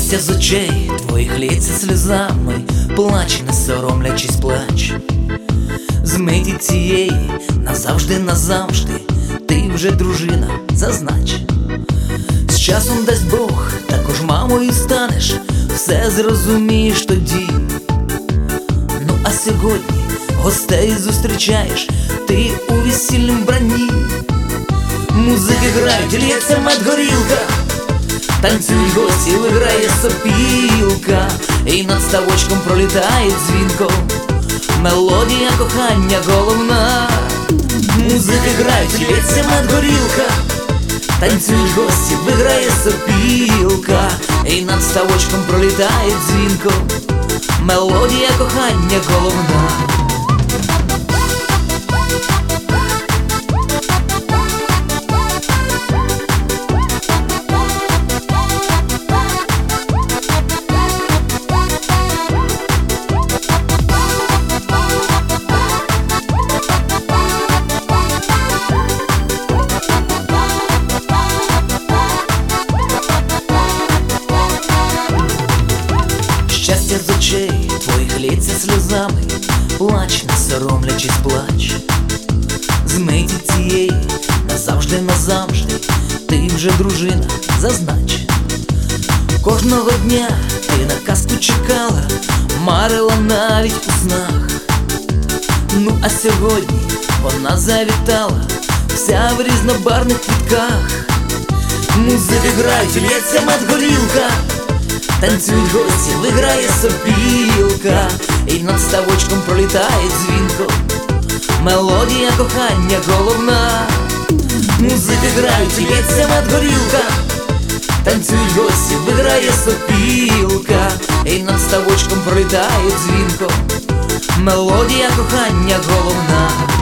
Щастя з очей твоїх лється сльозами, плач, не соромлячись, плач. З миті цієї назавжди, назавжди ти вже дружина, зазнач. З часом дасть Бог, також мамою станеш, все зрозумієш тоді. Ну а сьогодні гостей зустрічаєш ти у весільнім вбранні. Музики грають, лється медгорілка, танцюють гості, виграє сопілка, і над ставочком пролітає дзвінко мелодія кохання головна. Музики грають, лється медгорілка, танцюють гості, виграє сопілка, і над ставочком пролітає дзвінко мелодія кохання головна. Щастя з очей твоїх лється сльозами, плач, не соромлячись, плач. З миті цієї назавжди, назавжди ти вже дружина, зазнач. Кожного дня ти на казку чекала, марила навіть у снах. Ну а сьогодні вона завітала, вся в різнобарвних квітках. Музики грають, лється медгорілка, танцюють гості, виграє сопілка, і над ставочком пролітає дзвінко мелодія кохання головна. Музики грають, лється медгорілка, танцюють гості, виграє сопілка, і над ставочком пролітає дзвінко мелодія кохання головна.